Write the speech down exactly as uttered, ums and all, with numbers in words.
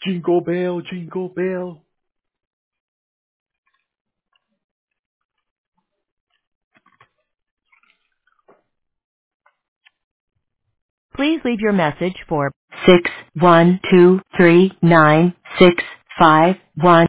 Jingle bell, jingle bell. Please leave your message for six one two three nine six five one.